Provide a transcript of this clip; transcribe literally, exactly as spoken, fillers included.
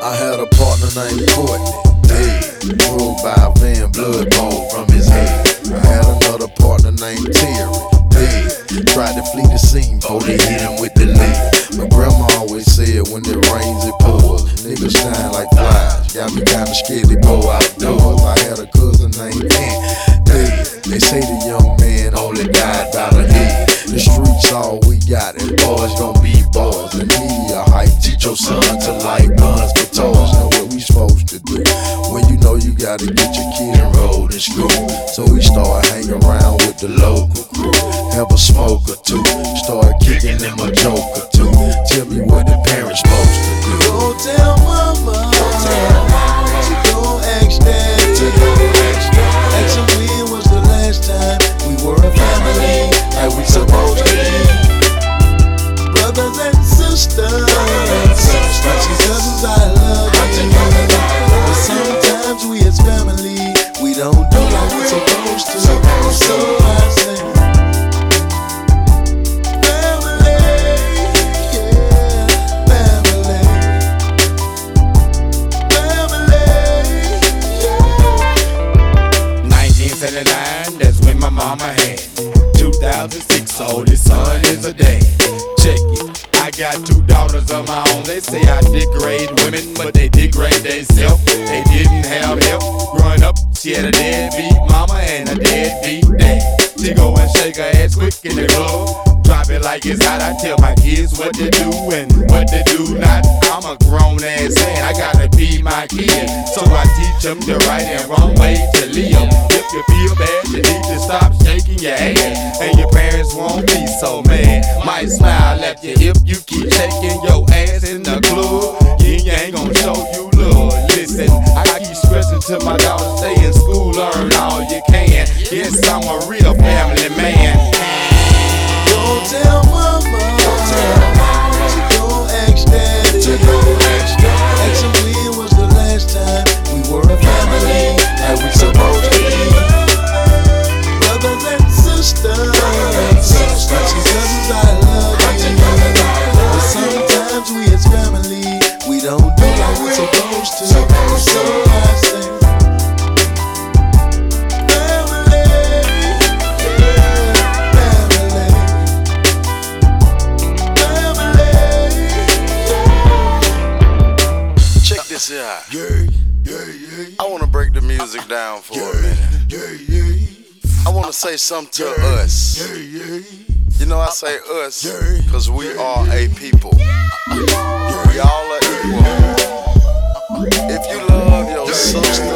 I had a partner named Courtney, dead, ruled by a Van blood bowl from his head. I had another partner named Terry, dead, tried to flee the scene before they hit him with the lead. My grandma always said when it rains it pours, niggas shine like flies, got me kinda scared to go outdoors. I had a cousin named Ant, dead, they say the young man only died by the head. The streets all we got, and boys gon' be boys. And media hype, teach your son to like guns for toys. Know what we supposed to do when you know you gotta get your kid enrolled in school. So we start hanging around with the local crew, have a smoke or two, start kicking them a joke or two. Tell me what the parents supposed to do. Go tell mama, to go ask daddy, ask him when was the last time we were a family like we supposed to be. Brothers and sisters, like cousins, I love you. But sometimes we as family, we don't do like we supposed to. So I say, family, yeah, family, family, yeah. nineteen seventy-nine, that's when my mama had. two thousand six, oldest son is a dad. Check it, I got two daughters of my own. They say I degrade women, but they degrade themselves. They didn't have help growing up. She had a deadbeat mama and a deadbeat dad. She go and shake her ass quick in the club, drop it like it's hot. I tell my kids what to do and what to do not. I'm a grown ass man, I gotta be my kid, so I teach them the right and wrong way to live. If you feel bad, you need to stop shaking your head, and your parents won't be so mad. Might smile at you if you keep shaking your ass in the club. You ain't gonna show you love. Listen, I keep stressing to my daughter, stay in school, learn all you can. Yes, I'm a real family man. Go tell mama, to go ask daddy, ask him when was the last time we were a family like we supposed to be. Brothers and sisters, like cousins, I love you. But sometimes we as family, we don't do like we supposed to. So I say, family, yeah, family, family, yeah. Check this out. Yeah, yeah, yeah. I wanna break the music down for a minute. Yeah, yeah, I wanna say something to us. yeah, yeah. You know I say us, cause we are a people. We all are equal. If you love your sister,